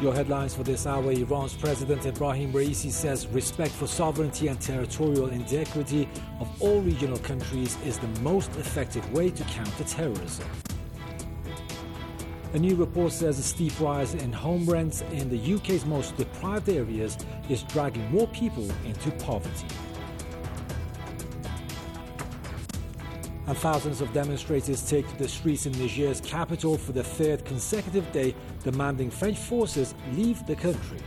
Your headlines for this hour: Iran's President Ebrahim Raisi says respect for sovereignty and territorial integrity of all regional countries is the most effective way to counter terrorism. A new report says a steep rise in home rents in the UK's most deprived areas is dragging more people into poverty. And thousands of demonstrators take to the streets in Niger's capital for the third consecutive day, demanding French forces leave the country.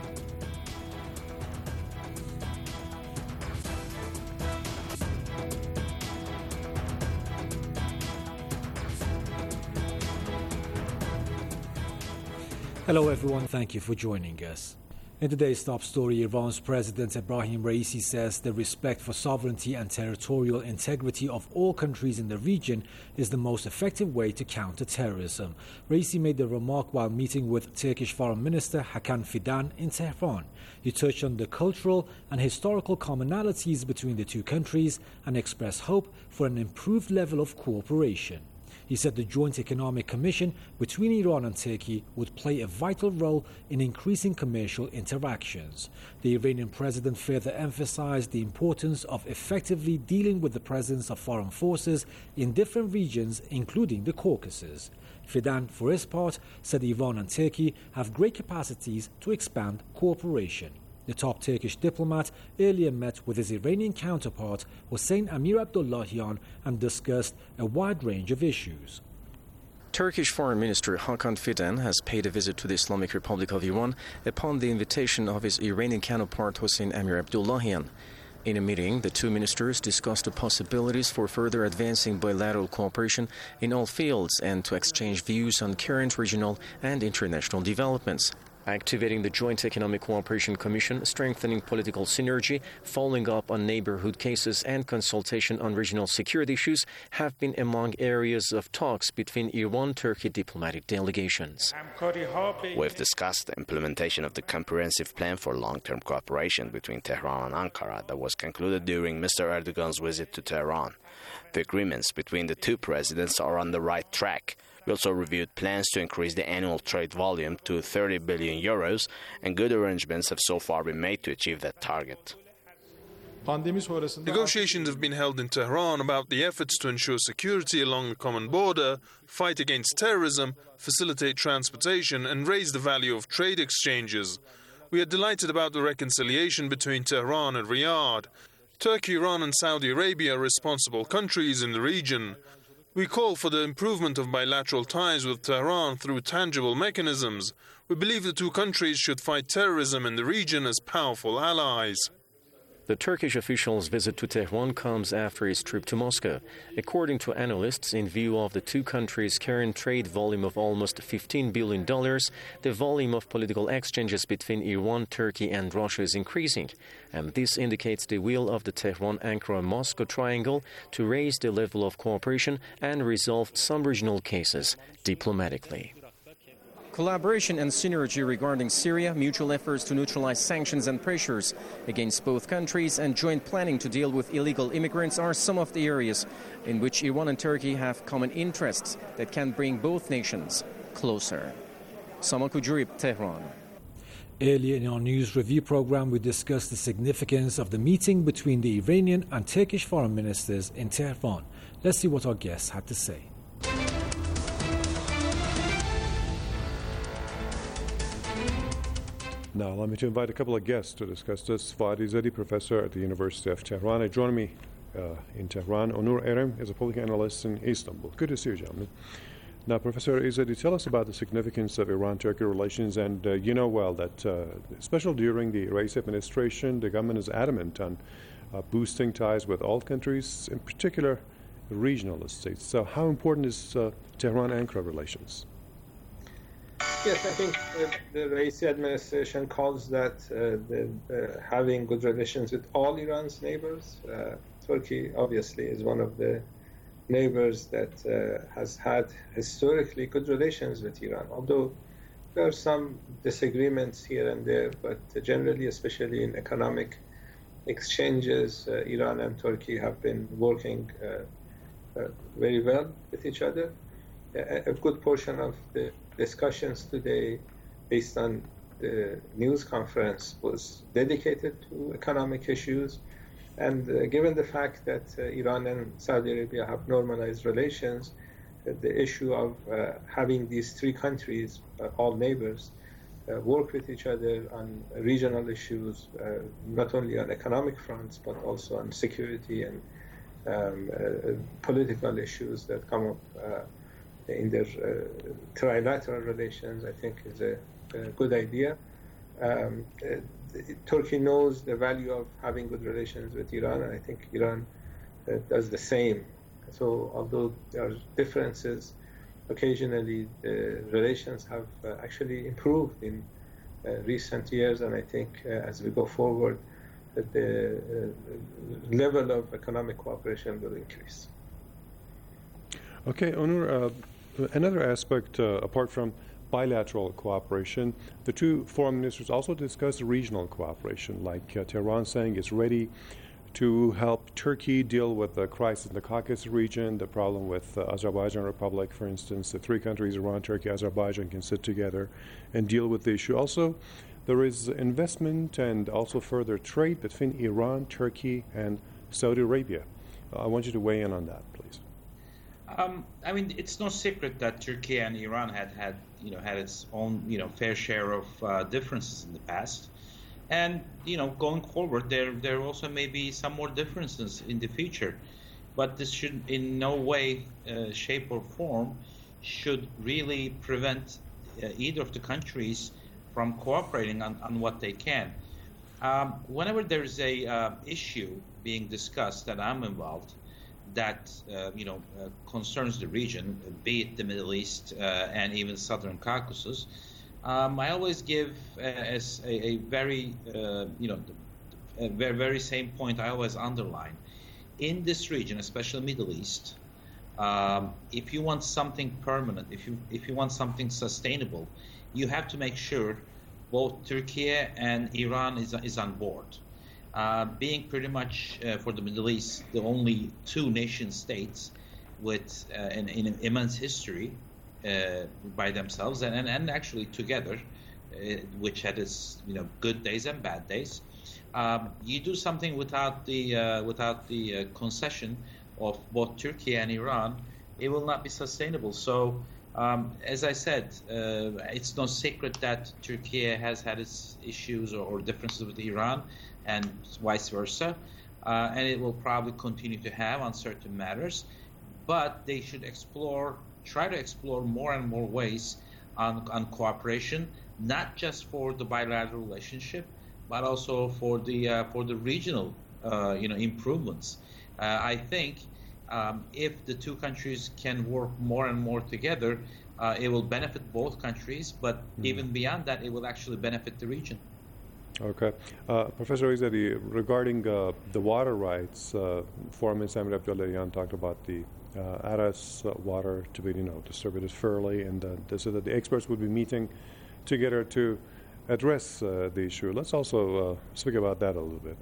Hello everyone, thank you for joining us. In today's top story, Iran's President Ebrahim Raisi says the respect for sovereignty and territorial integrity of all countries in the region is the most effective way to counter terrorism. Raisi made the remark while meeting with Turkish Foreign Minister Hakan Fidan in Tehran. He touched on the cultural and historical commonalities between the two countries and expressed hope for an improved level of cooperation. He said the Joint Economic Commission between Iran and Turkey would play a vital role in increasing commercial interactions. The Iranian president further emphasized the importance of effectively dealing with the presence of foreign forces in different regions, including the Caucasus. Fidan, for his part, said Iran and Turkey have great capacities to expand cooperation. The top Turkish diplomat earlier met with his Iranian counterpart Hossein Amir Abdullahian and discussed a wide range of issues. Turkish Foreign Minister Hakan Fidan has paid a visit to the Islamic Republic of Iran upon the invitation of his Iranian counterpart Hossein Amir Abdullahian. In a meeting, the two ministers discussed the possibilities for further advancing bilateral cooperation in all fields and to exchange views on current regional and international developments. Activating the Joint Economic Cooperation Commission, strengthening political synergy, following up on neighborhood cases and consultation on regional security issues have been among areas of talks between Iran-Turkey diplomatic delegations. We've discussed the implementation of the comprehensive plan for long-term cooperation between Tehran and Ankara that was concluded during Mr. Erdogan's visit to Tehran. The agreements between the two presidents are on the right track. We also reviewed plans to increase the annual trade volume to 30 billion euros, and good arrangements have so far been made to achieve that target. Negotiations have been held in Tehran about the efforts to ensure security along the common border, fight against terrorism, facilitate transportation, and raise the value of trade exchanges. We are delighted about the reconciliation between Tehran and Riyadh. Turkey, Iran, and Saudi Arabia are responsible countries in the region. We call for the improvement of bilateral ties with Tehran through tangible mechanisms. We believe the two countries should fight terrorism in the region as powerful allies. The Turkish official's visit to Tehran comes after his trip to Moscow. According to analysts, in view of the two countries' current trade volume of almost $15 billion, the volume of political exchanges between Iran, Turkey, and Russia is increasing. And this indicates the will of the Tehran-Ankara-Moscow triangle to raise the level of cooperation and resolve some regional cases diplomatically. Collaboration and synergy regarding Syria, mutual efforts to neutralize sanctions and pressures against both countries, and joint planning to deal with illegal immigrants are some of the areas in which Iran and Turkey have common interests that can bring both nations closer. Samaku Jurib, Tehran. Earlier in our news review program, we discussed the significance of the meeting between the Iranian and Turkish foreign ministers in Tehran. Let's see what our guests had to say. Now, allow me to invite a couple of guests to discuss this. Fuad Izzadi, professor at the University of Tehran. Joining me in Tehran, Onur Erem is a political analyst in Istanbul. Good to see you, gentlemen. Now, Professor Izzadi, tell us about the significance of Iran-Turkey relations. And you know well that, especially during the Raisi administration, the government is adamant on boosting ties with all countries, in particular regional states. So how important is Tehran-Ankara relations? Yes, I think the Raisi administration calls that having good relations with all Iran's neighbors. Turkey, obviously, is one of the neighbors that has had historically good relations with Iran, although there are some disagreements here and there, but generally, especially in economic exchanges, Iran and Turkey have been working very well with each other. A good portion of the discussions today, based on the news conference was dedicated to economic issues. And given the fact that Iran and Saudi Arabia have normalized relations, the issue of having these three countries, all neighbors, work with each other on regional issues, not only on economic fronts, but also on security and political issues that come up in their trilateral relations, I think is a good idea. Turkey knows the value of having good relations with Iran, and I think Iran does the same. So although there are differences, occasionally the relations have actually improved in recent years, and I think as we go forward, the level of economic cooperation will increase. Okay, Onur, another aspect apart from bilateral cooperation, the two foreign ministers also discussed regional cooperation, like Tehran saying it's ready to help Turkey deal with the crisis in the Caucasus region, the problem with Azerbaijan Republic, for instance. The three countries, Iran, Turkey, Azerbaijan, can sit together and deal with the issue. Also, there is investment and also further trade between Iran, Turkey, and Saudi Arabia. I want you to weigh in on that, please. I mean, it's no secret that Turkey and Iran had its own, fair share of differences in the past. And, going forward, there also may be some more differences in the future. But this should in no way, shape or form, should really prevent either of the countries from cooperating on what they can. Whenever there's a issue being discussed that I'm involved, that concerns the region, be it the Middle East and even Southern Caucasus, I always give as a very, very same point I always underline. In this region, especially Middle East, if you want something permanent, if you want something sustainable, you have to make sure both Turkey and Iran is on board. Being pretty much for the Middle East the only two nation states with an immense history by themselves and actually together, which had its good days and bad days. You do something without the concession of both Turkey and Iran, it will not be sustainable. So, as I said, it's no secret that Turkey has had its issues or differences with Iran, and vice versa, and it will probably continue to have on certain matters. But they should try to explore more and more ways on cooperation, not just for the bilateral relationship, but also for the regional improvements. I think if the two countries can work more and more together, it will benefit both countries. But even beyond that, it will actually benefit the region. Okay. Professor Izzadi, regarding the water rights, Foreign Minister Amir Abdullahian talked about the Aras water to be distributed fairly, and so that the experts would be meeting together to address the issue. Let's also speak about that a little bit.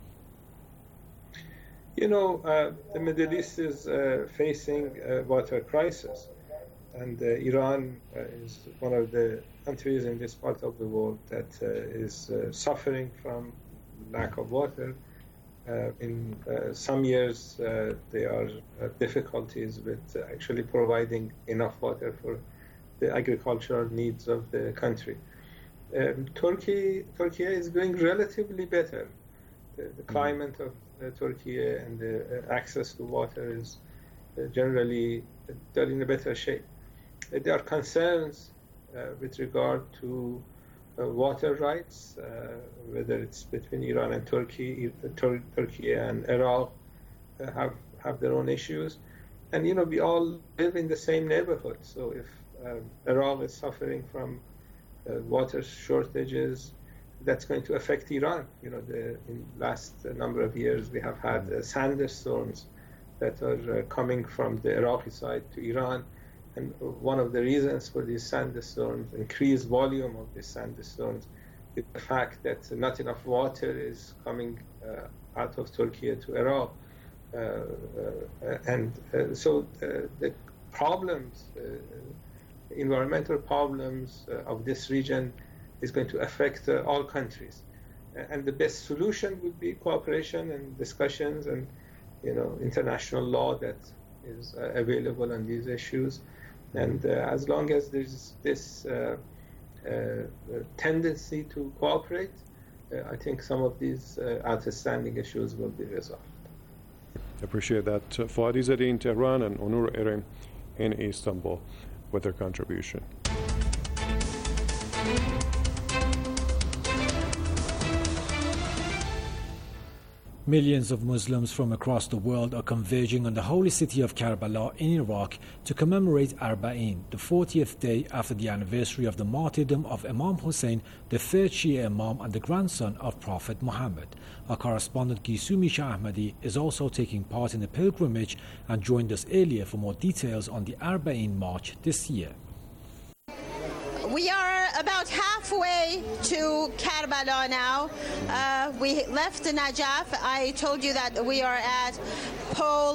The Middle East is facing a water crisis, and Iran is one of the countries in this part of the world that is suffering from lack of water. In some years, there are difficulties with actually providing enough water for the agricultural needs of the country. Turkey is doing relatively better. The climate of Turkey and the access to water is generally they're in a better shape. There are concerns with regard to water rights, whether it's between Iran and Turkey, Turkey and Iraq have their own issues. And, we all live in the same neighborhood. So if Iraq is suffering from water shortages, that's going to affect Iran. In last number of years, we have had sandstorms that are coming from the Iraqi side to Iran. And one of the reasons for these sandstorms, increased volume of these sandstorms, is the fact that not enough water is coming out of Turkey to Iraq. So the problems, environmental problems of this region is going to affect all countries. And the best solution would be cooperation and discussions and, international law that is available on these issues. And as long as there's this tendency to cooperate, I think some of these outstanding issues will be resolved. I appreciate that. Fouad Izzadi in Tehran and Onur Erem in Istanbul with their contribution. Millions of Muslims from across the world are converging on the holy city of Karbala in Iraq to commemorate Arba'in, the 40th day after the anniversary of the martyrdom of Imam Hussein, the third Shia Imam and the grandson of Prophet Muhammad. Our correspondent Gisumi Shah Ahmadi is also taking part in the pilgrimage and joined us earlier for more details on the Arba'in March this year. We are about halfway to Karbala now. We left Najaf. I told you that we are at pole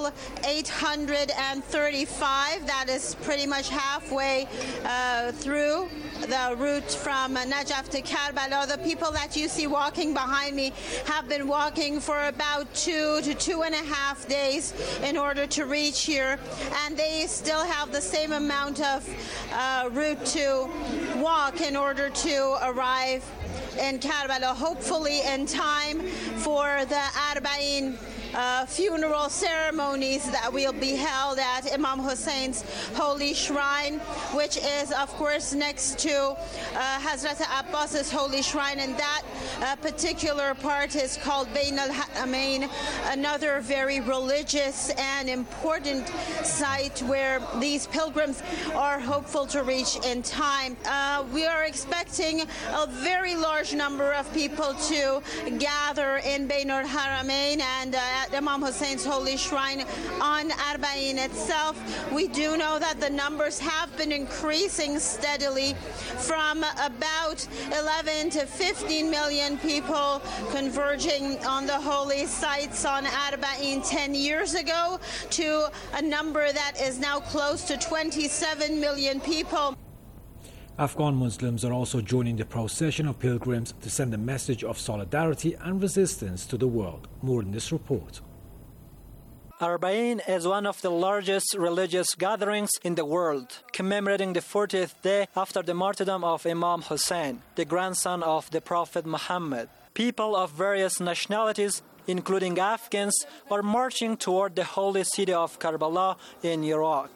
835. That is pretty much halfway through the route from Najaf to Karbala. The people that you see walking behind me have been walking for about 2 to 2.5 days in order to reach here, and they still have the same amount of route to walk in order to arrive in Karbala, hopefully in time for the Arba'in funeral ceremonies that will be held at Imam Hussein's holy shrine, which is, of course, next to Hazrat Abbas's holy shrine, and that particular part is called Bain al-Haramain, another very religious and important site where these pilgrims are hopeful to reach in time. We are expecting a very large number of people to gather in Bain al-Haramain and at Imam Hussein's holy shrine on Arba'in itself. We do know that the numbers have been increasing steadily from about 11 to 15 million people converging on the holy sites on Arba'in 10 years ago to a number that is now close to 27 million people. Afghan Muslims are also joining the procession of pilgrims to send a message of solidarity and resistance to the world. More in this report. Arba'in is one of the largest religious gatherings in the world, commemorating the 40th day after the martyrdom of Imam Hussein, the grandson of the Prophet Muhammad. People of various nationalities, including Afghans, are marching toward the holy city of Karbala in Iraq.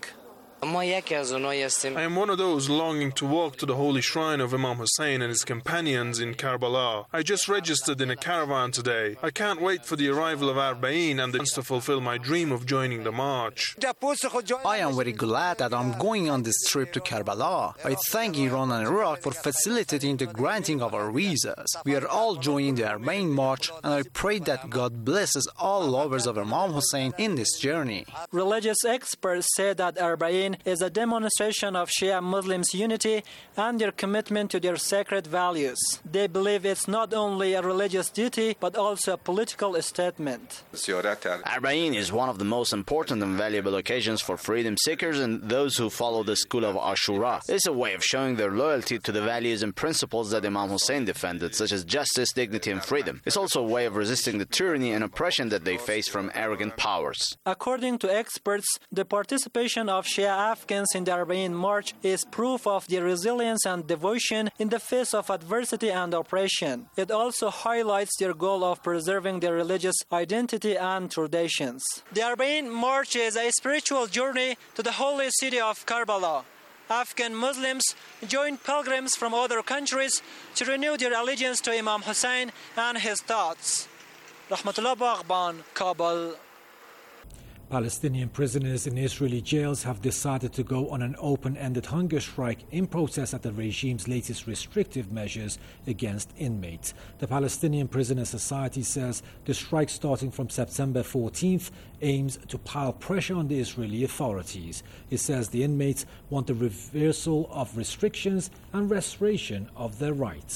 I am one of those longing to walk to the holy shrine of Imam Hussein and his companions in Karbala. I just registered in a caravan today. I can't wait for the arrival of Arba'in and the chance to fulfill my dream of joining the march. I am very glad that I'm going on this trip to Karbala. I thank Iran and Iraq for facilitating the granting of our visas. We are all joining the Arba'in march, and I pray that God blesses all lovers of Imam Hussein in this journey. Religious experts say that Arba'in is a demonstration of Shia Muslims' unity and their commitment to their sacred values. They believe it's not only a religious duty, but also a political statement. Arba'in is one of the most important and valuable occasions for freedom seekers and those who follow the school of Ashura. It's a way of showing their loyalty to the values and principles that Imam Hussein defended, such as justice, dignity, and freedom. It's also a way of resisting the tyranny and oppression that they face from arrogant powers. According to experts, the participation of Shia Afghans in the Arba'in March is proof of their resilience and devotion in the face of adversity and oppression. It also highlights their goal of preserving their religious identity and traditions. The Arba'in March is a spiritual journey to the holy city of Karbala. Afghan Muslims join pilgrims from other countries to renew their allegiance to Imam Hussein and his thoughts. Rahmatullah Baghban, Kabul. Palestinian prisoners in Israeli jails have decided to go on an open-ended hunger strike in protest at the regime's latest restrictive measures against inmates. The Palestinian Prisoner Society says the strike starting from September 14th aims to pile pressure on the Israeli authorities. It says the inmates want the reversal of restrictions and restoration of their rights.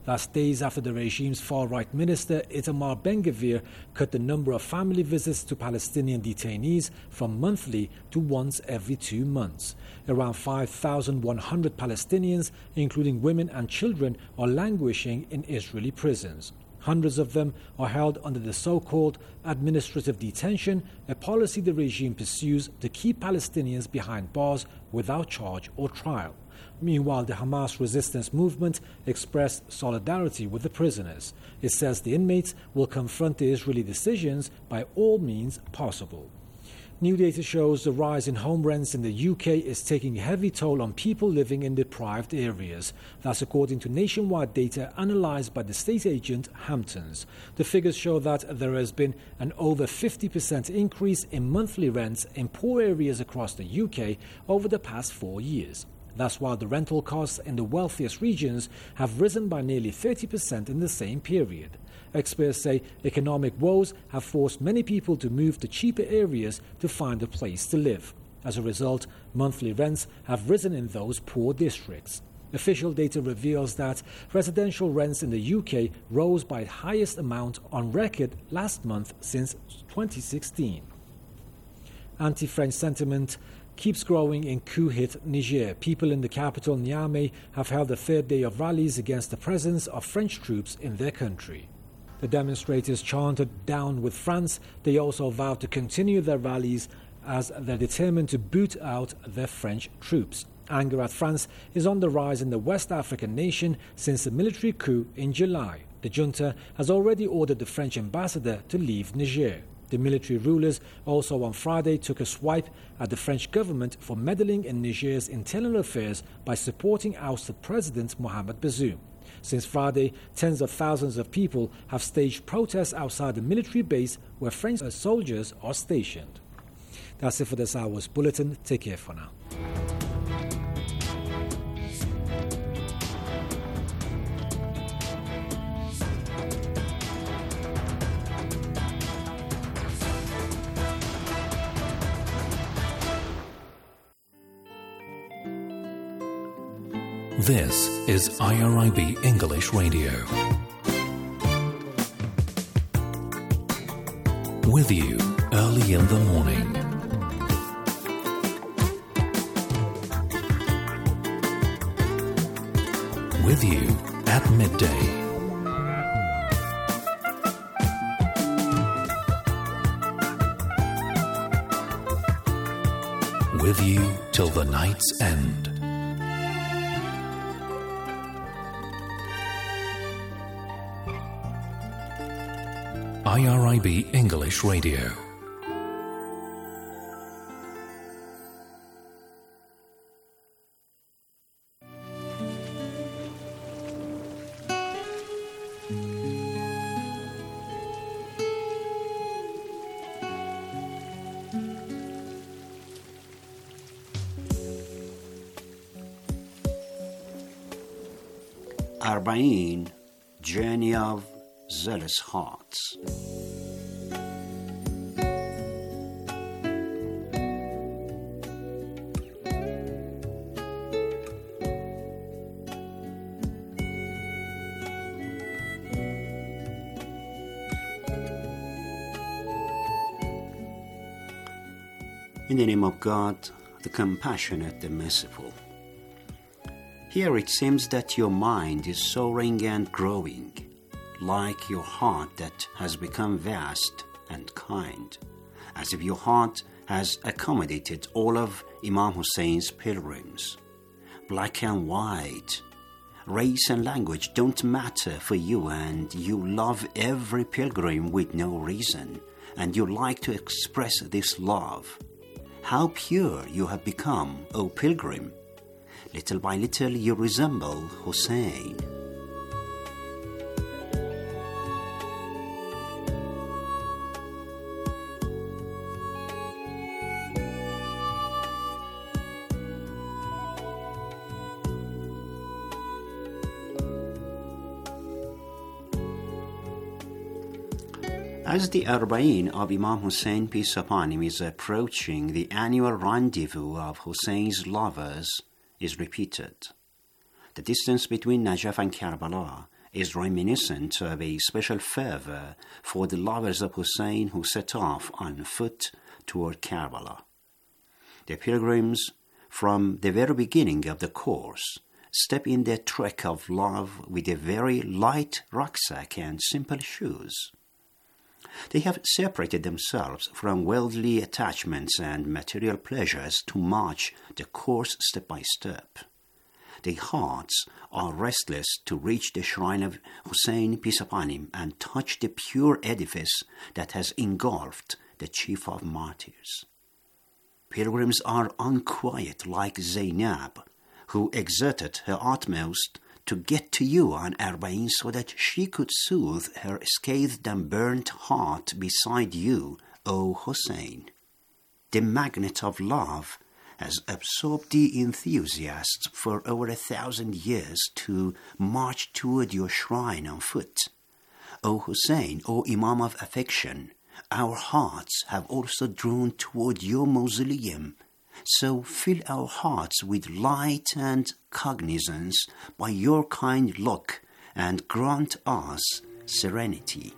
That's days after the regime's far-right minister Itamar Ben-Gvir cut the number of family visits to Palestinian detainees from monthly to once every 2 months. Around 5,100 Palestinians, including women and children, are languishing in Israeli prisons. Hundreds of them are held under the so-called administrative detention, a policy the regime pursues to keep Palestinians behind bars without charge or trial. Meanwhile, the Hamas resistance movement expressed solidarity with the prisoners. It says the inmates will confront the Israeli decisions by all means possible. New data shows the rise in home rents in the UK is taking a heavy toll on people living in deprived areas. That's according to nationwide data analysed by the state agent Hamptons. The figures show that there has been an over 50% increase in monthly rents in poor areas across the UK over the past 4 years. That's while the rental costs in the wealthiest regions have risen by nearly 30% in the same period. Experts say economic woes have forced many people to move to cheaper areas to find a place to live. As a result, monthly rents have risen in those poor districts. Official data reveals that residential rents in the UK rose by the highest amount on record last month since 2016. Anti-French sentiment keeps growing in coup-hit Niger. People in the capital Niamey have held a third day of rallies against the presence of French troops in their country. The demonstrators chanted "Down with France." They also vowed to continue their rallies as they're determined to boot out their French troops. Anger at France is on the rise in the West African nation since a military coup in July. The junta has already ordered the French ambassador to leave Niger. The military rulers also on Friday took a swipe at the French government for meddling in Niger's internal affairs by supporting ousted President Mohamed Bazoum. Since Friday, tens of thousands of people have staged protests outside the military base where French soldiers are stationed. That's it for this hour's bulletin. Take care for now. This is IRIB English Radio. With you early in the morning. With you at midday. With you till the night's end. IRIB English Radio. Arbaeen, Journey of Zealous Hearts. In the name of God, the compassionate, the merciful. Here it seems that your mind is soaring and growing, like your heart that has become vast and kind, as if your heart has accommodated all of Imam Hussein's pilgrims. Black and white, race and language don't matter for you, and you love every pilgrim with no reason, and you like to express this love. How pure you have become, O pilgrim! Little by little you resemble Hussein. As the Arbaeen of Imam Hussein, peace upon him, is approaching, the annual rendezvous of Hussein's lovers is repeated. The distance between Najaf and Karbala is reminiscent of a special fervor for the lovers of Hussein who set off on foot toward Karbala. The pilgrims, from the very beginning of the course, step in their trek of love with a very light rucksack and simple shoes. They have separated themselves from worldly attachments and material pleasures to march the course step by step. Their hearts are restless to reach the shrine of Hussein, peace upon him, and touch the pure edifice that has engulfed the chief of martyrs. Pilgrims are unquiet like Zainab, who exerted her utmost to get to you on Arba'in so that she could soothe her scathed and burnt heart beside you, O Hussein. The magnet of love has absorbed the enthusiasts for over 1,000 years to march toward your shrine on foot. O Hussein, O Imam of affection, our hearts have also drawn toward your mausoleum. So fill our hearts with light and cognizance by your kind look and grant us serenity.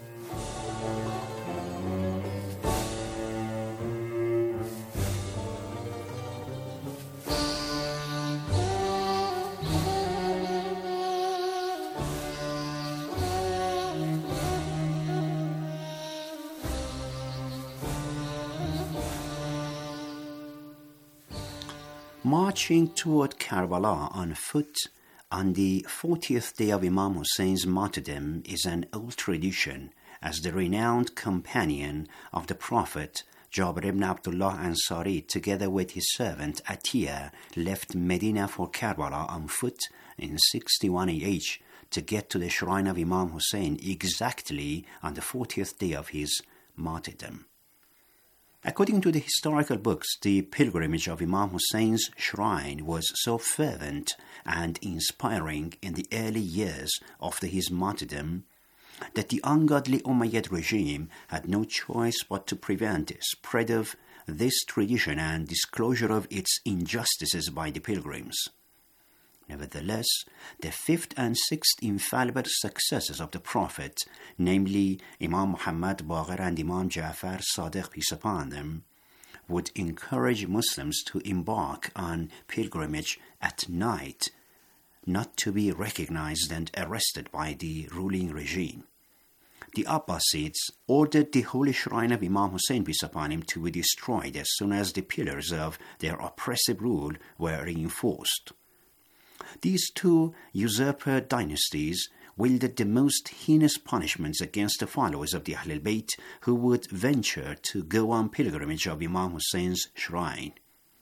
Marching toward Karbala on foot on the 40th day of Imam Hussein's martyrdom is an old tradition, as the renowned companion of the Prophet, Jabir ibn Abdullah Ansari, together with his servant Atiyah, left Medina for Karbala on foot in 61 AH to get to the shrine of Imam Hussein exactly on the 40th day of his martyrdom. According to the historical books, the pilgrimage of Imam Hussein's shrine was so fervent and inspiring in the early years after his martyrdom that the ungodly Umayyad regime had no choice but to prevent the spread of this tradition and disclosure of its injustices by the pilgrims. Nevertheless, the fifth and sixth infallible successors of the Prophet, namely Imam Muhammad Baqir and Imam Ja'far Sadiq, peace upon them, would encourage Muslims to embark on pilgrimage at night, not to be recognized and arrested by the ruling regime. The Abbasids ordered the holy shrine of Imam Hussein, peace upon him, to be destroyed as soon as the pillars of their oppressive rule were reinforced. These two usurper dynasties wielded the most heinous punishments against the followers of the Ahlul Bayt who would venture to go on pilgrimage of Imam Hussein's shrine.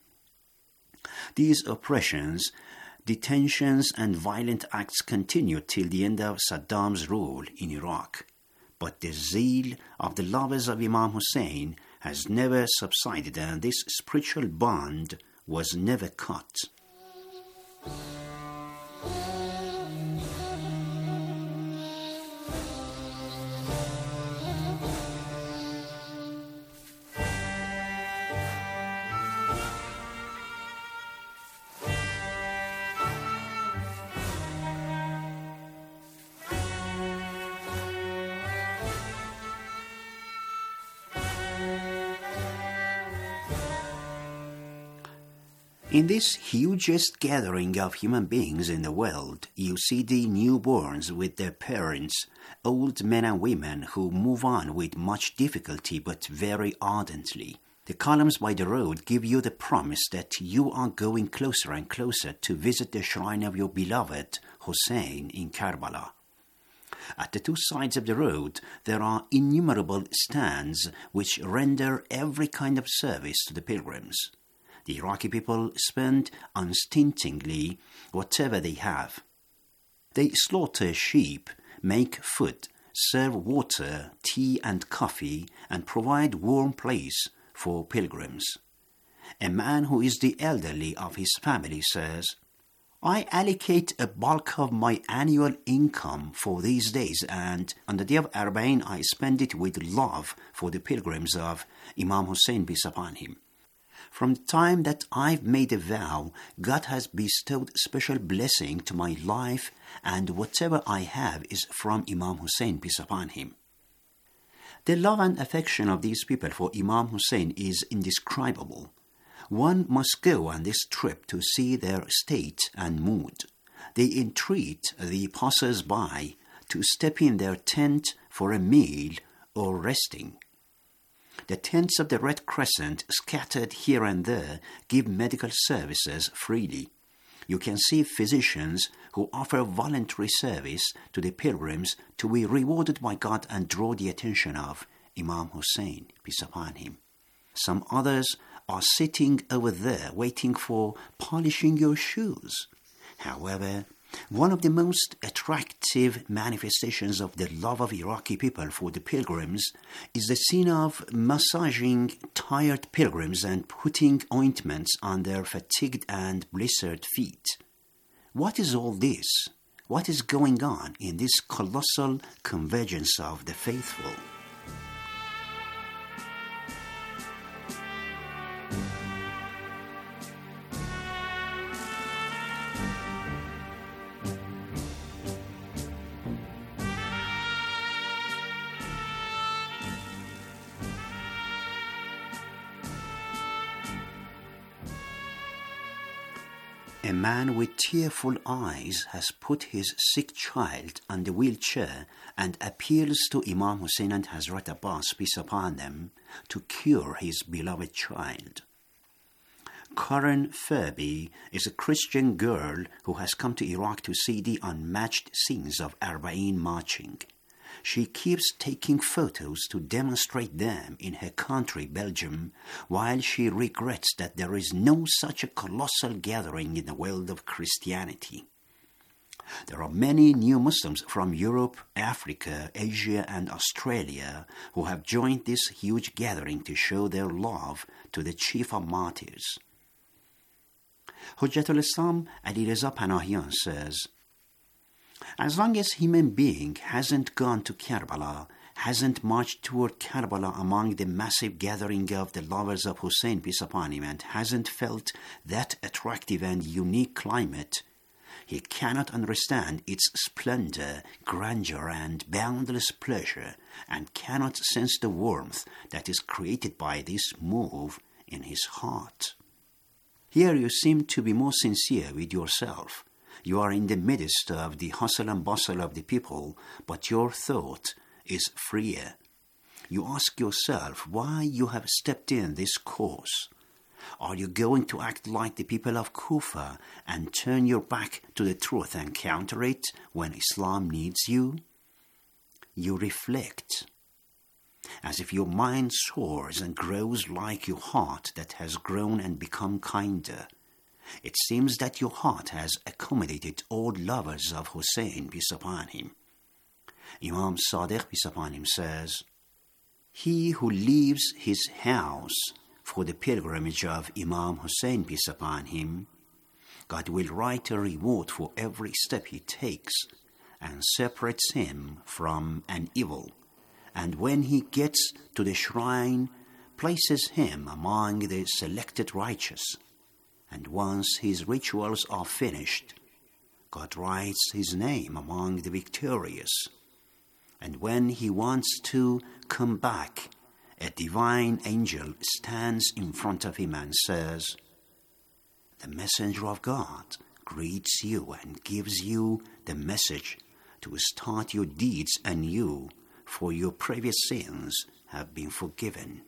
These oppressions, detentions, and violent acts continued till the end of Saddam's rule in Iraq. But the zeal of the lovers of Imam Hussein has never subsided, and this spiritual bond was never cut. In this hugest gathering of human beings in the world, you see the newborns with their parents, old men and women who move on with much difficulty but very ardently. The columns by the road give you the promise that you are going closer and closer to visit the shrine of your beloved Hussein in Karbala. At the two sides of the road, there are innumerable stands which render every kind of service to the pilgrims. The Iraqi people spend unstintingly whatever they have. They slaughter sheep, make food, serve water, tea and coffee, and provide warm place for pilgrims. A man who is the elderly of his family says, "I allocate a bulk of my annual income for these days, and on the day of Arba'in I spend it with love for the pilgrims of Imam Hussein, peace upon him. From the time that I've made a vow, God has bestowed special blessing to my life, and whatever I have is from Imam Hussein, peace upon him. The love and affection of these people for Imam Hussein is indescribable. One must go on this trip to see their state and mood. They entreat the passers-by to step in their tent for a meal or resting. The tents of the Red Crescent, scattered here and there, give medical services freely. You can see physicians who offer voluntary service to the pilgrims to be rewarded by God and draw the attention of Imam Hussein, peace upon him. Some others are sitting over there waiting for polishing your shoes. However, one of the most attractive manifestations of the love of Iraqi people for the pilgrims is the scene of massaging tired pilgrims and putting ointments on their fatigued and blistered feet. What is all this? What is going on in this colossal convergence of the faithful? A man with tearful eyes has put his sick child on the wheelchair and appeals to Imam Hussein and Hazrat Abbas, peace upon them, to cure his beloved child. Karen Furby is a Christian girl who has come to Iraq to see the unmatched scenes of Arba'in marching. She keeps taking photos to demonstrate them in her country, Belgium, while she regrets that there is no such a colossal gathering in the world of Christianity. There are many new Muslims from Europe, Africa, Asia, and Australia who have joined this huge gathering to show their love to the chief of martyrs. Hujjatul Islam Ali Reza Panahian says, as long as human being hasn't gone to Karbala, hasn't marched toward Karbala among the massive gathering of the lovers of Hussein, peace upon him, and hasn't felt that attractive and unique climate, he cannot understand its splendor, grandeur, and boundless pleasure, and cannot sense the warmth that is created by this move in his heart. Here you seem to be more sincere with yourself. You are in the midst of the hustle and bustle of the people, but your thought is freer. You ask yourself why you have stepped in this course. Are you going to act like the people of Kufa and turn your back to the truth and counter it when Islam needs you? You reflect, as if your mind soars and grows like your heart that has grown and become kinder. It seems that your heart has accommodated all lovers of Hussein, peace upon him. Imam Sadiq, peace upon him, says, he who leaves his house for the pilgrimage of Imam Hussein, peace upon him, God will write a reward for every step he takes and separates him from an evil, and when he gets to the shrine, places him among the selected righteous. And once his rituals are finished, God writes his name among the victorious. And when he wants to come back, a divine angel stands in front of him and says, the messenger of God greets you and gives you the message to start your deeds anew, for your previous sins have been forgiven.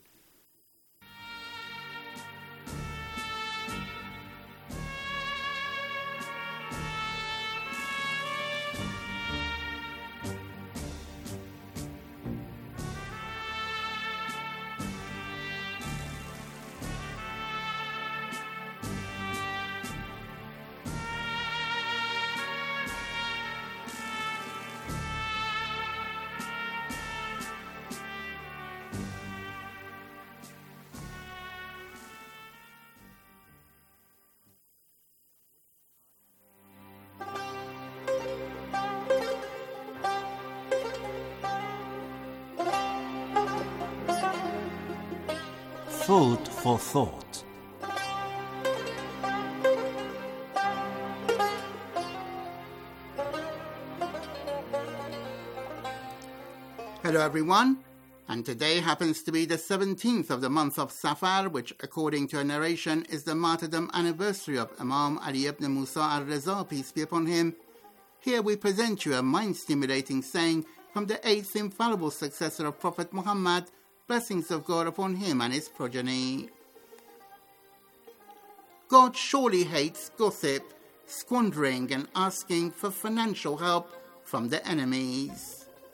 Food for thought. Hello everyone, and today happens to be the 17th of the month of Safar, which according to a narration is the martyrdom anniversary of Imam Ali ibn Musa al-Raza, peace be upon him. Here we present you a mind-stimulating saying from the 8th infallible successor of Prophet Muhammad, blessings of God upon him and his progeny. God surely hates gossip, squandering and asking for financial help from the enemies.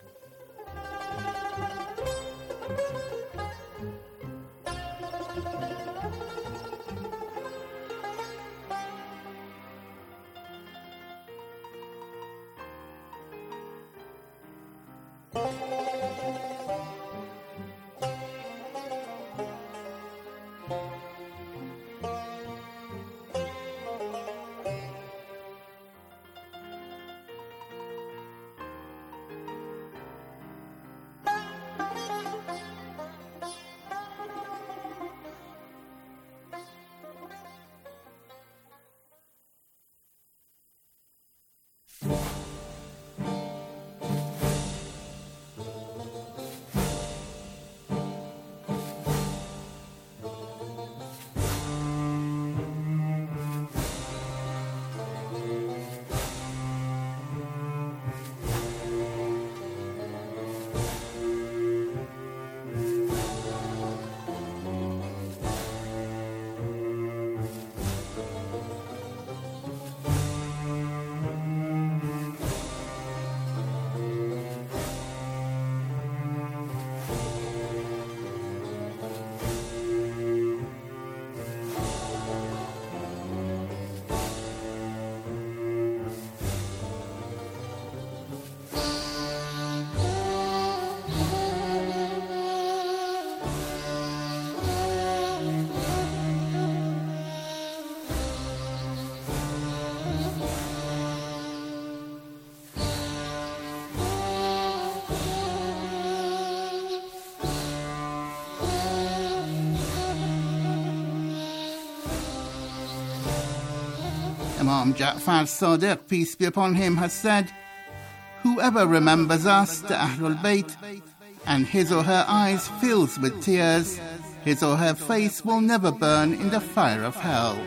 Imam Ja'far Sadiq, peace be upon him, has said, "Whoever remembers us, the Ahlul Bayt, and his or her eyes fills with tears, his or her face will never burn in the fire of hell."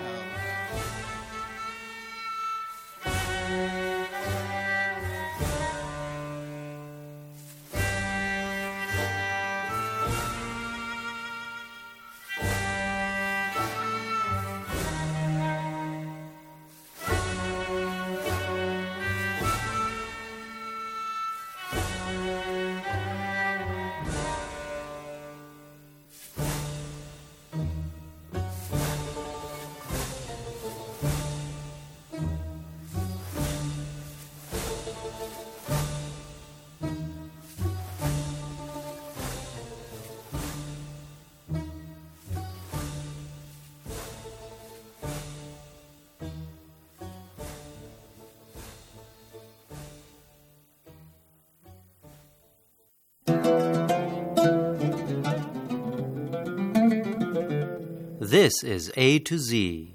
This is A to Z.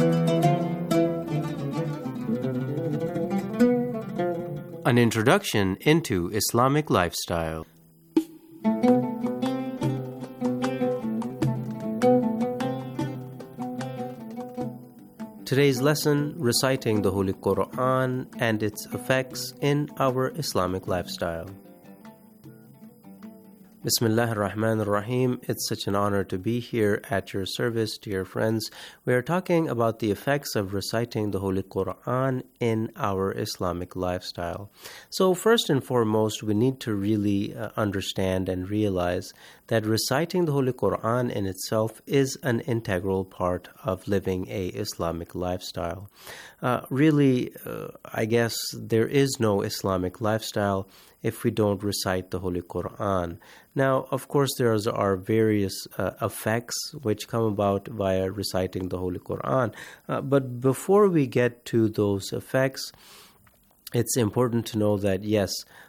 An introduction into Islamic lifestyle. Today's lesson, reciting the Holy Quran and its effects in our Islamic lifestyle. Bismillah ar-Rahman ar-Rahim. It's such an honor to be here at your service, dear friends. We are talking about the effects of reciting the Holy Quran in our Islamic lifestyle. So first and foremost, we need to really understand and realize that reciting the Holy Quran in itself is an integral part of living a Islamic lifestyle. I guess there is no Islamic lifestyle if we don't recite the Holy Quran. Now, of course, there are various effects which come about via reciting the Holy Quran. But before we get to those effects, it's important to know that, yes,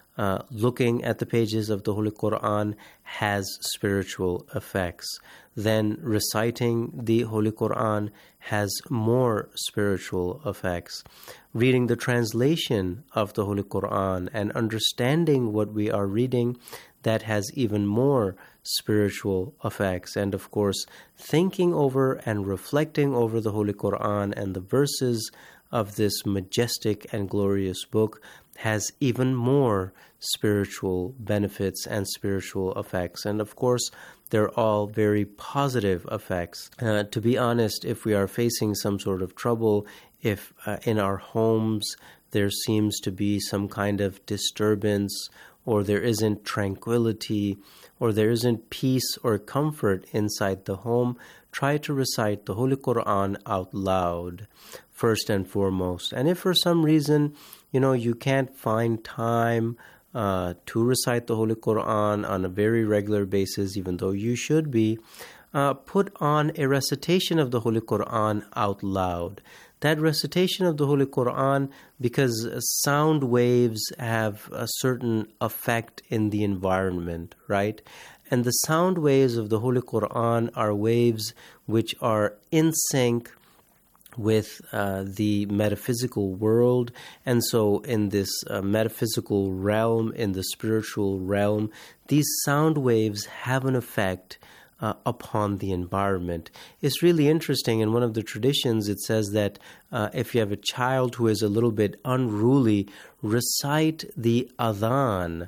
looking at the pages of the Holy Quran has spiritual effects, then reciting the Holy Quran has more spiritual effects. Reading the translation of the Holy Quran and understanding what we are reading, that has even more spiritual effects. And of course, thinking over and reflecting over the Holy Quran and the verses of this majestic and glorious book has even more spiritual benefits and spiritual effects. And of course, they're all very positive effects. To be honest, if we are facing some sort of trouble, if in our homes there seems to be some kind of disturbance, or there isn't tranquility, or there isn't peace or comfort inside the home, try to recite the Holy Quran out loud, first and foremost. And if for some reason, you can't find time to recite the Holy Quran on a very regular basis, even though you should be, put on a recitation of the Holy Quran out loud. That recitation of the Holy Quran, because sound waves have a certain effect in the environment, right? And the sound waves of the Holy Quran are waves which are in sync with the metaphysical world. And so in this metaphysical realm, in the spiritual realm, these sound waves have an effect upon the environment. It's really interesting. In one of the traditions, it says that if you have a child who is a little bit unruly, recite the adhan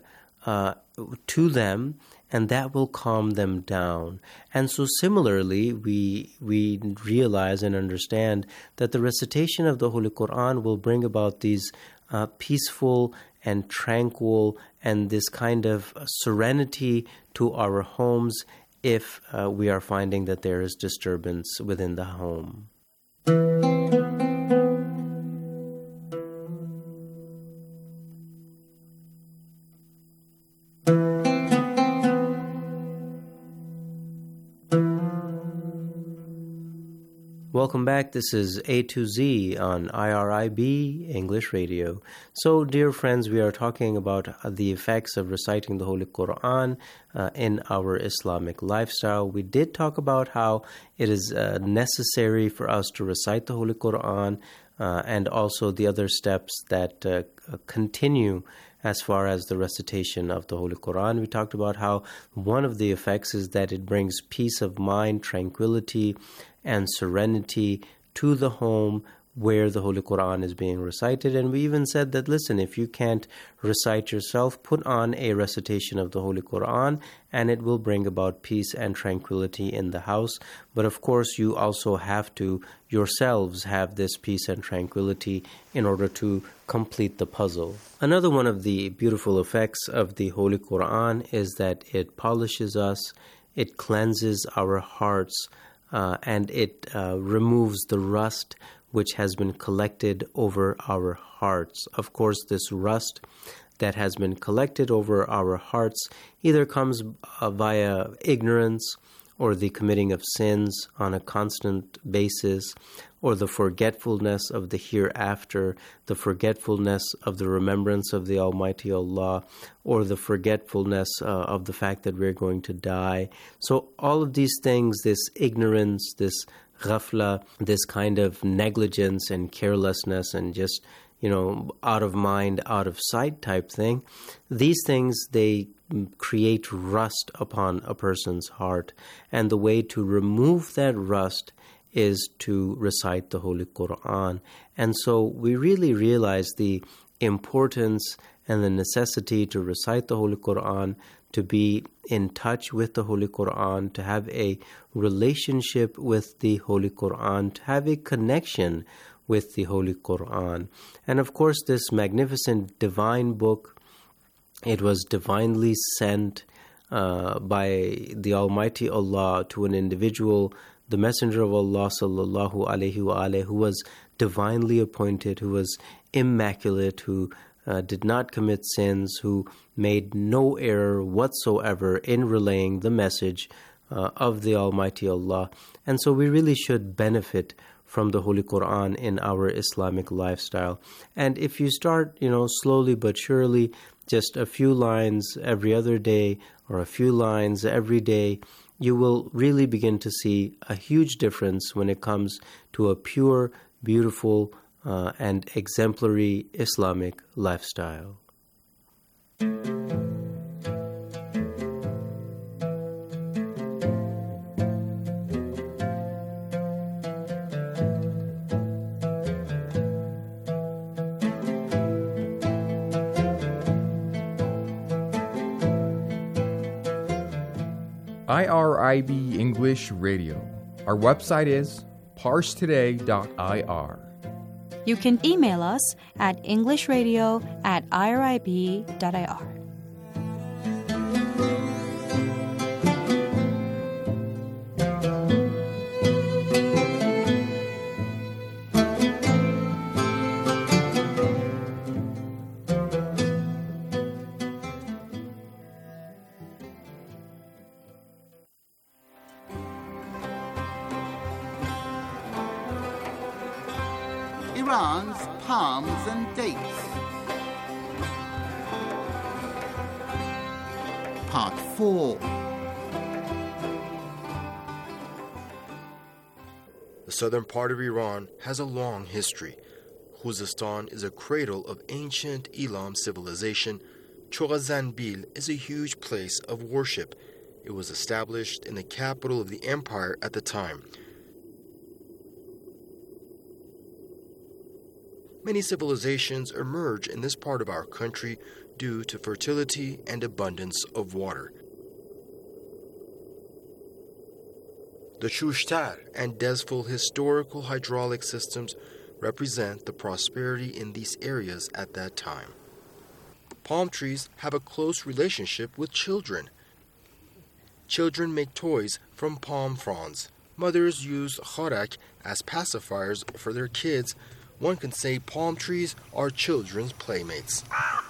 to them, and that will calm them down. And so similarly, we realize and understand that the recitation of the Holy Quran will bring about these peaceful and tranquil and this kind of serenity to our homes if we are finding that there is disturbance within the home. Welcome back. This is A to Z on IRIB English Radio. So, dear friends, we are talking about the effects of reciting the Holy Quran in our Islamic lifestyle. We did talk about how it is necessary for us to recite the Holy Quran and also the other steps that continue as far as the recitation of the Holy Quran. We talked about how one of the effects is that it brings peace of mind, tranquility, and serenity to the home where the Holy Quran is being recited. And we even said that, listen, if you can't recite yourself, put on a recitation of the Holy Quran and it will bring about peace and tranquility in the house. But of course, you also have to yourselves have this peace and tranquility in order to complete the puzzle. Another one of the beautiful effects of the Holy Quran is that it polishes us, it cleanses our hearts, and it removes the rust which has been collected over our hearts. Of course, this rust that has been collected over our hearts either comes via ignorance or the committing of sins on a constant basis, or the forgetfulness of the hereafter, the forgetfulness of the remembrance of the Almighty Allah, or the forgetfulness of the fact that we're going to die. So all of these things, this ignorance, this ghafla, this kind of negligence and carelessness and just, out of mind, out of sight type thing, these things, they create rust upon a person's heart. And the way to remove that rust is to recite the Holy Quran. And so we really realize the importance and the necessity to recite the Holy Quran, to be in touch with the Holy Quran, to have a relationship with the Holy Quran, to have a connection with the Holy Quran. And of course, this magnificent divine book, it was divinely sent by the Almighty Allah to an individual, the Messenger of Allah sallallahu alaihi wasallam, who was divinely appointed, who was immaculate, who did not commit sins, who made no error whatsoever in relaying the message of the Almighty Allah. And so we really should benefit from the Holy Quran in our Islamic lifestyle. And if you start, slowly but surely just a few lines every other day or a few lines every day, you will really begin to see a huge difference when it comes to a pure, beautiful, and exemplary Islamic lifestyle. IRIB English Radio. Our website is parsetoday.ir. You can email us at englishradio@irib.ir. Iran's palms and dates. Part 4. The southern part of Iran has a long history. Khuzestan is a cradle of ancient Elam civilization. Chogha-Zanbil is a huge place of worship. It was established in the capital of the empire at the time. Many civilizations emerge in this part of our country due to fertility and abundance of water. The Shushtar and Dezful historical hydraulic systems represent the prosperity in these areas at that time. Palm trees have a close relationship with children. Children make toys from palm fronds. Mothers use kharak as pacifiers for their kids. One can say palm trees are children's playmates.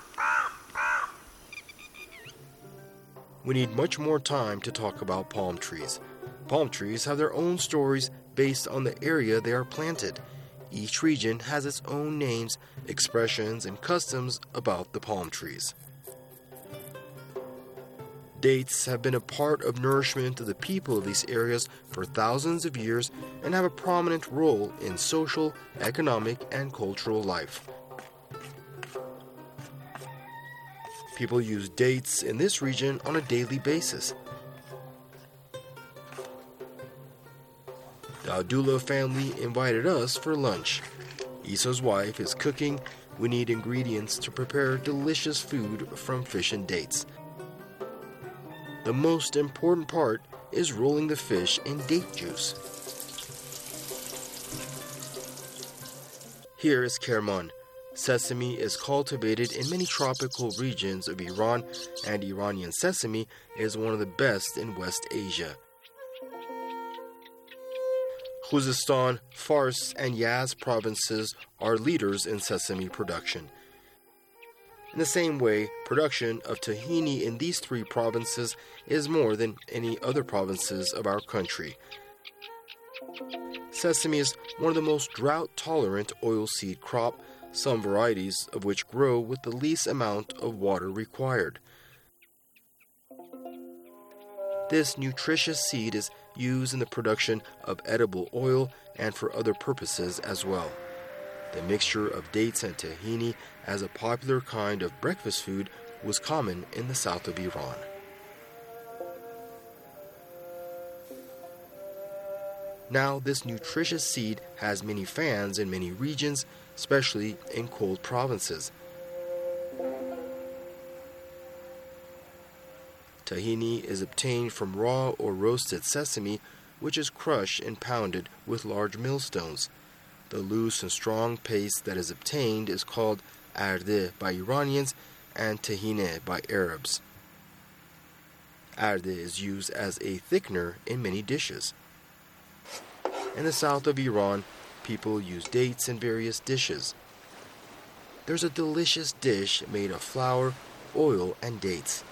We need much more time to talk about palm trees. Palm trees have their own stories based on the area they are planted. Each region has its own names, expressions, and customs about the palm trees. Dates have been a part of nourishment of the people of these areas for thousands of years and have a prominent role in social, economic, and cultural life. People use dates in this region on a daily basis. The Abdullah family invited us for lunch. Isa's wife is cooking. We need ingredients to prepare delicious food from fish and dates. The most important part is rolling the fish in date juice. Here is Kerman. Sesame is cultivated in many tropical regions of Iran, and Iranian sesame is one of the best in West Asia. Khuzestan, Fars, and Yazd provinces are leaders in sesame production. In the same way, production of tahini in these three provinces is more than any other provinces of our country. Sesame is one of the most drought-tolerant oilseed crop, some varieties of which grow with the least amount of water required. This nutritious seed is used in the production of edible oil and for other purposes as well. The mixture of dates and tahini as a popular kind of breakfast food was common in the south of Iran. Now, this nutritious seed has many fans in many regions, especially in cold provinces. Tahini is obtained from raw or roasted sesame, which is crushed and pounded with large millstones. The loose and strong paste that is obtained is called arde by Iranians and tahine by Arabs. Arde is used as a thickener in many dishes. In the south of Iran, people use dates in various dishes. There's a delicious dish made of flour, oil, and dates.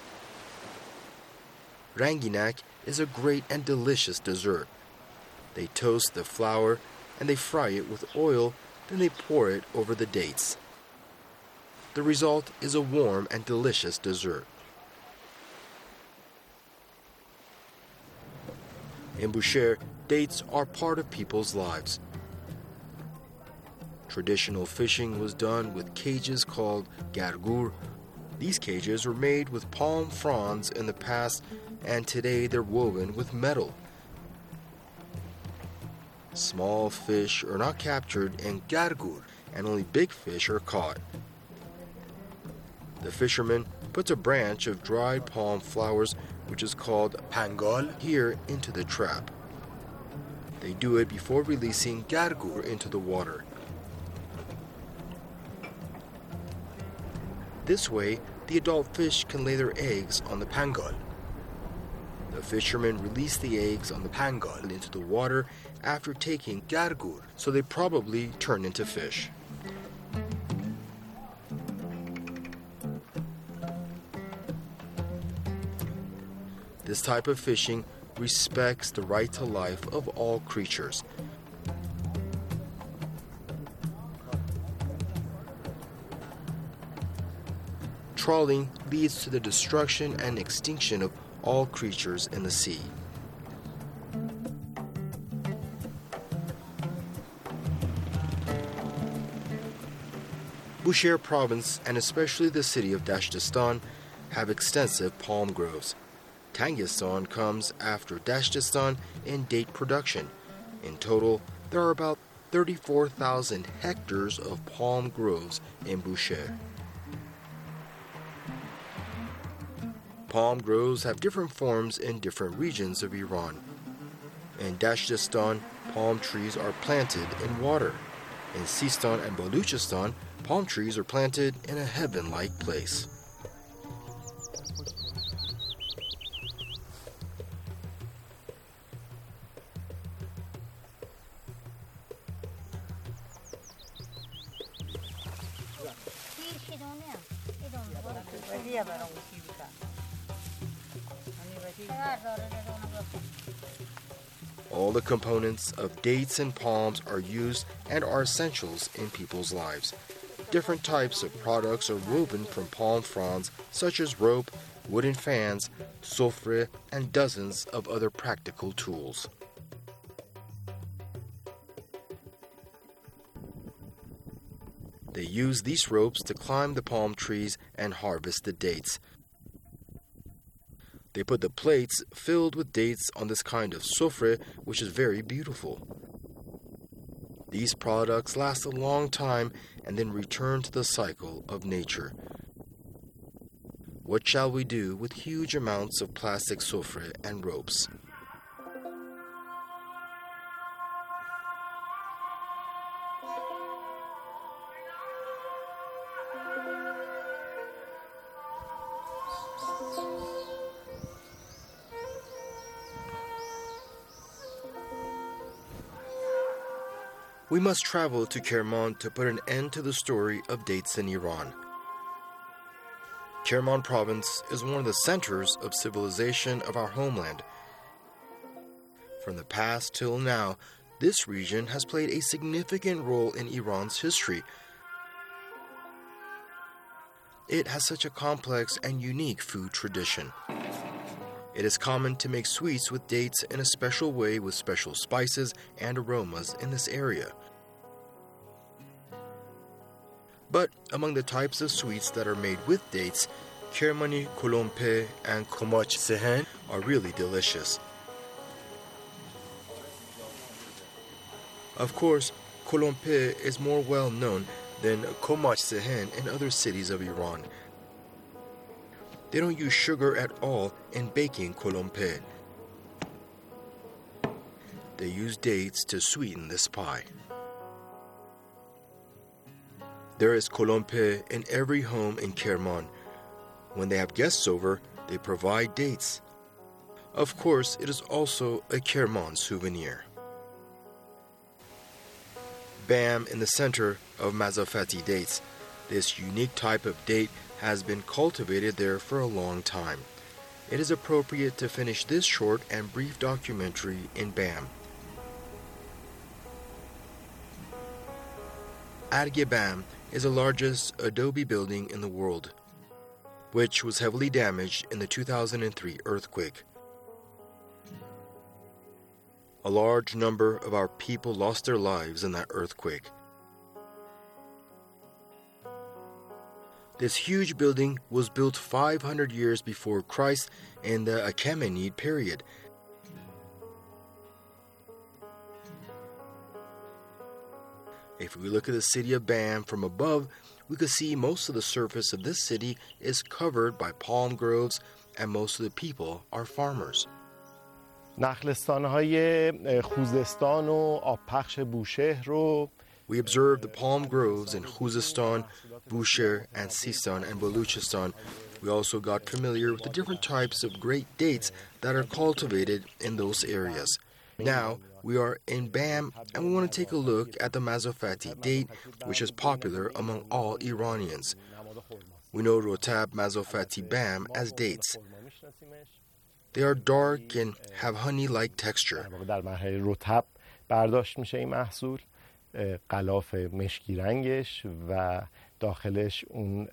Ranginak is a great and delicious dessert. They toast the flour and they fry it with oil, then they pour it over the dates. The result is a warm and delicious dessert. In Bushehr, dates are part of people's lives. Traditional fishing was done with cages called gargur. These cages were made with palm fronds in the past, and today they're woven with metal. Small fish are not captured in gargur, and only big fish are caught. The fisherman puts a branch of dried palm flowers, which is called pangal, here into the trap. They do it before releasing gargur into the water. This way, the adult fish can lay their eggs on the pangal. The fishermen release the eggs on the pangal into the water after taking gargur, so they probably turn into fish. This type of fishing respects the right to life of all creatures. Trawling leads to the destruction and extinction of all creatures in the sea. Bushehr province, and especially the city of Dasht-e-Stan, have extensive palm groves. Tangistan comes after Dasht-e-Stan in date production. In total, there are about 34,000 hectares of palm groves in Bushehr. Palm groves have different forms in different regions of Iran. In Dasht-e-Stan, palm trees are planted in water. In Sistan and Baluchistan, palm trees are planted in a heaven-like place. All the components of dates and palms are used and are essentials in people's lives. Different types of products are woven from palm fronds, such as rope, wooden fans, sofre, and dozens of other practical tools. They use these ropes to climb the palm trees and harvest the dates. They put the plates filled with dates on this kind of sofre, which is very beautiful. These products last a long time and then return to the cycle of nature. What shall we do with huge amounts of plastic sofre and ropes? We must travel to Kerman to put an end to the story of dates in Iran. Kerman province is one of the centers of civilization of our homeland. From the past till now, this region has played a significant role in Iran's history. It has such a complex and unique food tradition. It is common to make sweets with dates in a special way with special spices and aromas in this area. But among the types of sweets that are made with dates, Kermani kolompe and komach sehen are really delicious. Of course, kolompe is more well known than komach sehen in other cities of Iran. They don't use sugar at all in baking kolompe. They use dates to sweeten this pie. There is kolompe in every home in Kerman. When they have guests over, they provide dates. Of course, it is also a Kerman souvenir. Bam in the center of Mazafati dates. This unique type of date has been cultivated there for a long time. It is appropriate to finish this short and brief documentary in Bam. Arge Bam is the largest adobe building in the world, which was heavily damaged in the 2003 earthquake. A large number of our people lost their lives in that earthquake. This huge building was built 500 years before Christ in the Achaemenid period. If we look at the city of Bam from above, we could see most of the surface of this city is covered by palm groves, and most of the people are farmers. نخلستان‌های خوزستان و آبپخش بوشهر رو We observed the palm groves in Khuzestan, Bushehr, and Sistan and Baluchistan. We also got familiar with the different types of great dates that are cultivated in those areas. Now, we are in Bam, and we want to take a look at the Mazofati date, which is popular among all Iranians. We know Rotab Mazofati Bam as dates. They are dark and have honey-like texture. در مرحله رطب برداشت میشه این محصول غلاف مشکی رنگش و داخلش اون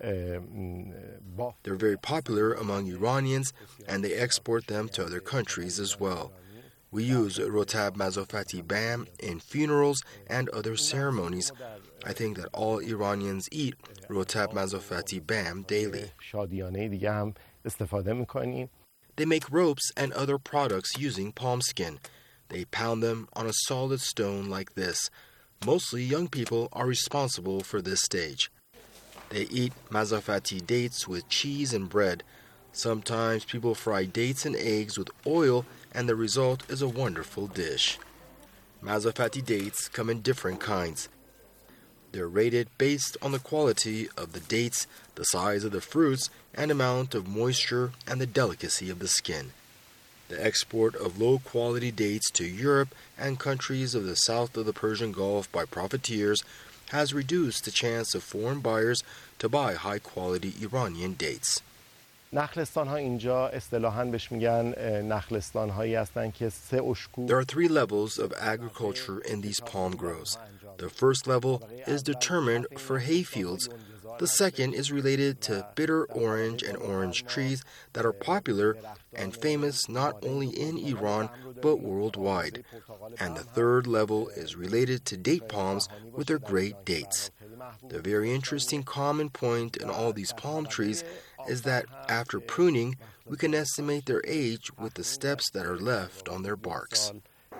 They're very popular among Iranians, and they export them to other countries as well. We use Rotab Mazofati Bam in funerals and other ceremonies. I think that all Iranians eat Rotab Mazofati Bam daily. شادیانه دیگه هم استفاده میکنیم. They make ropes and other products using palm skin. They pound them on a solid stone like this. Mostly young people are responsible for this stage. They eat Mazofati dates with cheese and bread. Sometimes people fry dates and eggs with oil, and the result is a wonderful dish. Mazofati dates come in different kinds. They're rated based on the quality of the dates, the size of the fruits, and amount of moisture and the delicacy of the skin. The export of low-quality dates to Europe and countries of the south of the Persian Gulf by profiteers has reduced the chance of foreign buyers to buy high-quality Iranian dates. نخلستان‌ها اینجا اصطلاحاً بهش میگن نخلستان‌هایی هستن که سه اشکو. There are three levels of agriculture in these palm groves. The first level is determined for hay fields. The second is related to bitter orange and orange trees that are popular and famous not only in Iran but worldwide. And the third level is related to date palms with their great dates. The very interesting common point in all these palm trees is that after pruning, we can estimate their age with the steps that are left on their barks.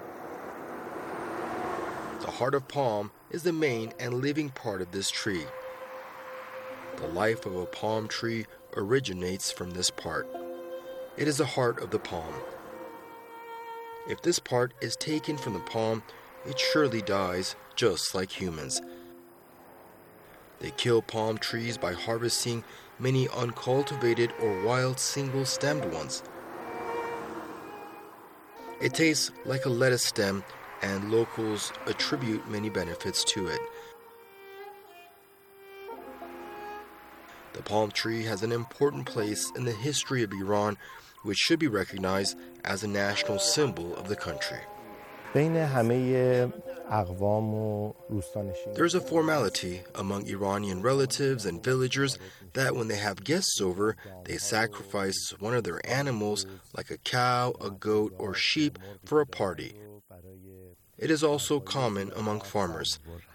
The heart of palm is the main and living part of this tree. The life of a palm tree originates from this part. It is the heart of the palm. If this part is taken from the palm, it surely dies, just like humans. They kill palm trees by harvesting many uncultivated or wild single-stemmed ones. It tastes like a lettuce stem, and locals attribute many benefits to it. The palm tree has an important place in the history of Iran, which should be recognized as a national symbol of the country. There's a formality among Iranian relatives and villagers that when they have guests over, they sacrifice one of their animals, like a cow, a goat, or sheep, for a party. It is also common among farmers.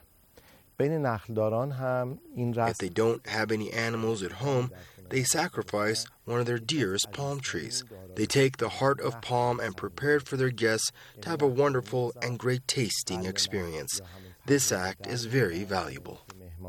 If they don't have any animals at home, they sacrifice one of their dearest palm trees. They take the heart of palm and prepare it for their guests to have a wonderful and great tasting experience. This act is very valuable.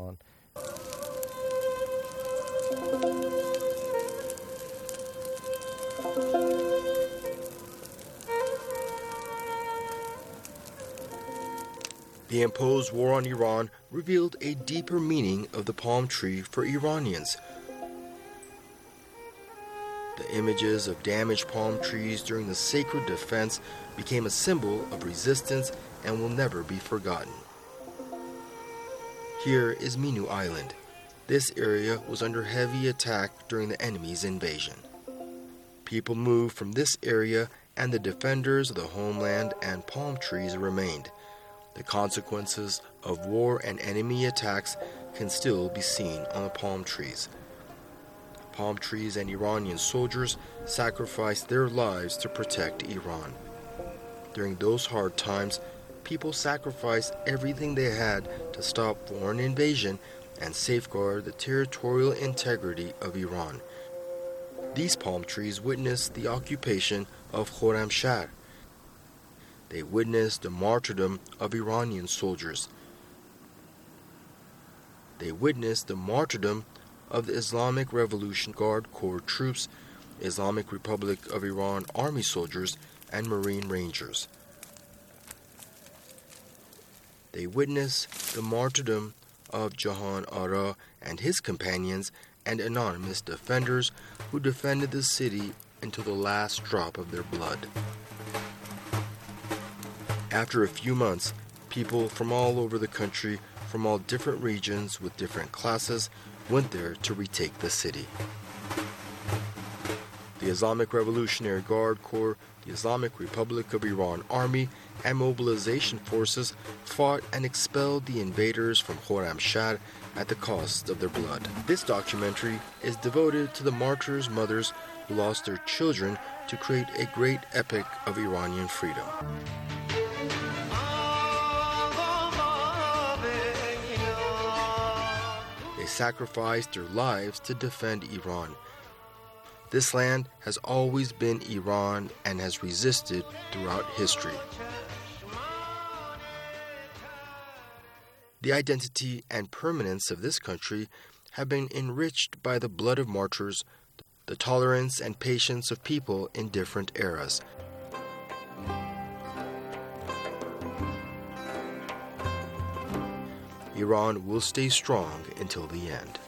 The imposed war on Iran revealed a deeper meaning of the palm tree for Iranians. The images of damaged palm trees during the sacred defense became a symbol of resistance and will never be forgotten. Here is Minu Island. This area was under heavy attack during the enemy's invasion. People moved from this area, and the defenders of the homeland and palm trees remained. The consequences of war and enemy attacks can still be seen on the palm trees. Palm trees and Iranian soldiers sacrificed their lives to protect Iran. During those hard times, people sacrificed everything they had to stop foreign invasion and safeguard the territorial integrity of Iran. These palm trees witnessed the occupation of Khorramshahr. They witnessed the martyrdom of Iranian soldiers. They witnessed the martyrdom of the Islamic Revolution Guard Corps troops, Islamic Republic of Iran Army soldiers, and Marine Rangers. They witnessed the martyrdom of Jahan Ara and his companions and anonymous defenders who defended the city until the last drop of their blood. After a few months, people from all over the country, from all different regions with different classes, went there to retake the city. The Islamic Revolutionary Guard Corps, the Islamic Republic of Iran Army, and mobilization forces fought and expelled the invaders from Khorramshahr at the cost of their blood. This documentary is devoted to the martyrs' mothers who lost their children to create a great epic of Iranian freedom. They sacrificed their lives to defend Iran. This land has always been Iran and has resisted throughout history. The identity and permanence of this country have been enriched by the blood of martyrs, the tolerance and patience of people in different eras. Iran will stay strong until the end.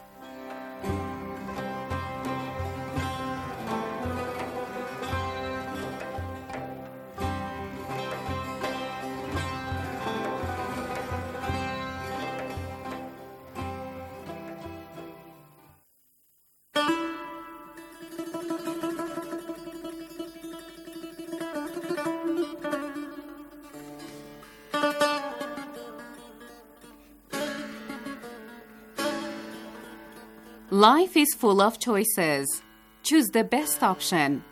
Life is full of choices. Choose the best option.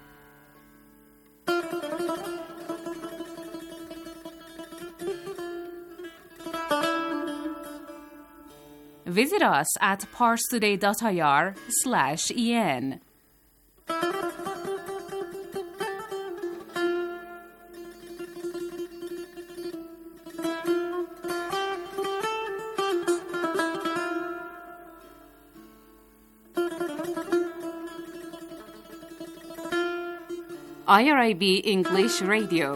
Visit us at parstoday.ir/en. IRIB English Radio.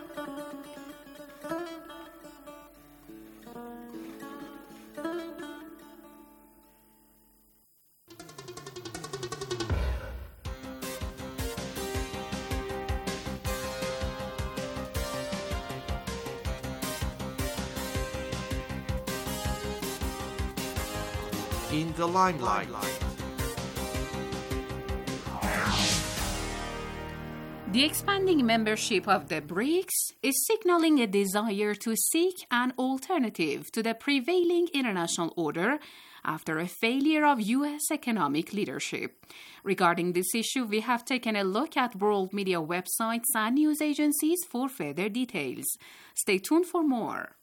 In the limelight. The expanding membership of the BRICS is signaling a desire to seek an alternative to the prevailing international order after a failure of U.S. economic leadership. Regarding this issue, we have taken a look at world media websites and news agencies for further details. Stay tuned for more.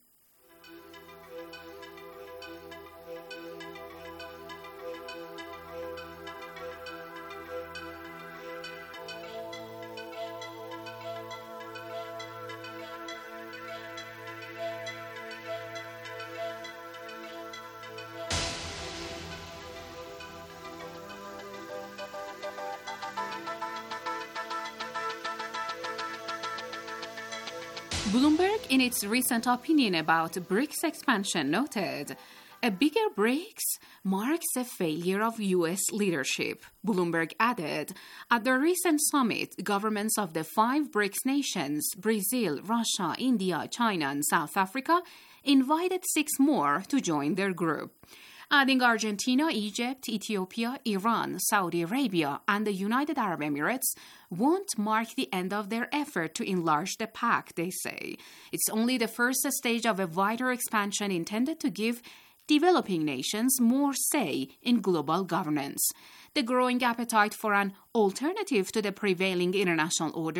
Bloomberg, in its recent opinion about BRICS expansion, noted, "A bigger BRICS marks a failure of U.S. leadership." Bloomberg added, "At the recent summit, governments of the 5 BRICS nations, Brazil, Russia, India, China, and South Africa, invited 6 more to join their group." adding Argentina, Egypt, Ethiopia, Iran, Saudi Arabia, and the United Arab Emirates won't mark the end of their effort to enlarge the pact, they say. It's only the first stage of a wider expansion intended to give developing nations more say in global governance. The growing appetite for an alternative to the prevailing international order